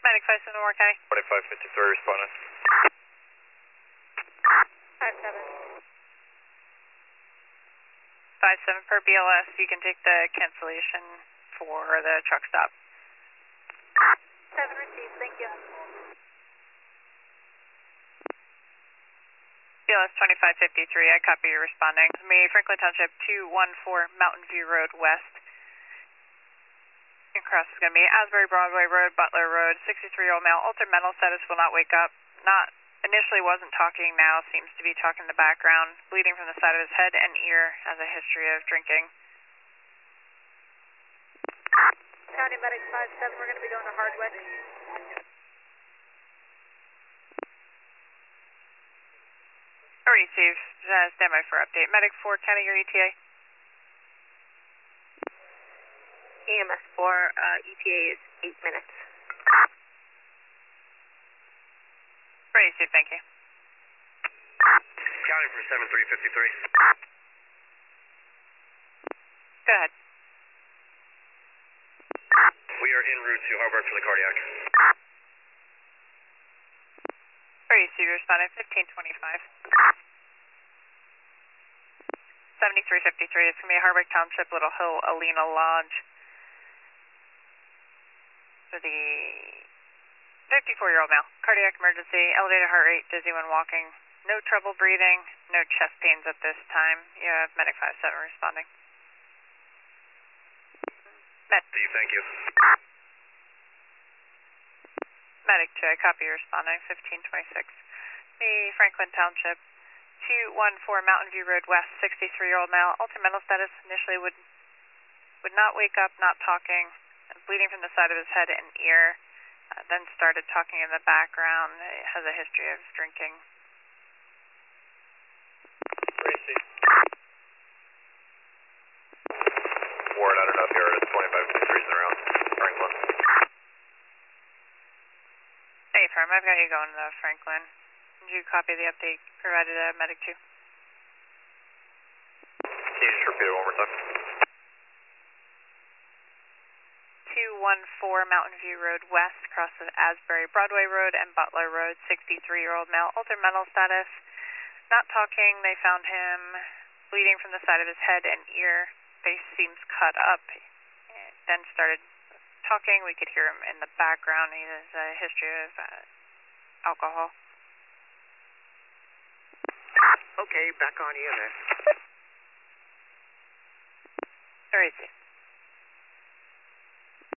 Medic 57 Moore County. 4553 responding. 57. 57 per BLS, you can take the cancellation for the truck stop. 7 received, thank you. BLS 2553, I copy you responding. Me, Franklin Township 214 Mountain View Road West. Across is going to be Asbury Broadway Road, Butler Road, 63-year-old male, altered mental status, will not wake up. Initially wasn't talking, now seems to be talking in the background, bleeding from the side of his head and ear, has a history of drinking. County Medic 57, we're going to be going to Hardwick. Receive, stand by for update. Medic 4, County, your ETA? EMS 4, ETA is 8 minutes. Receive, thank you. County for 7353. Go ahead. We are en route to Harbor for the cardiac. Receive, responding 1525. 7353, it's going to be Hardwick Township, Little Hill, Alena Lodge. For the 54-year-old male, cardiac emergency, elevated heart rate, dizzy when walking, no trouble breathing, no chest pains at this time. You have Medic 57 responding. Steve, thank you. Medic 2, I copy you responding, 1526. The Franklin Township, 214 Mountain View Road West, 63-year-old male, altered mental status, initially would not wake up, not talking, bleeding from the side of his head and ear, then started talking in the background, has a history of drinking. Receive. Ward, I don't know if you heard it, 2553's around Franklin. Hey, firm, I've got you going to Franklin. Did you copy the update provided at Medic 2? Can you just repeat it one more time? 214 Mountain View Road West, crosses Asbury Broadway Road and Butler Road, 63-year-old male, altered mental status, not talking. They found him bleeding from the side of his head and ear. Face seems cut up. Then started talking. We could hear him in the background. He has a history of alcohol. Okay, back on EMS. Where is he?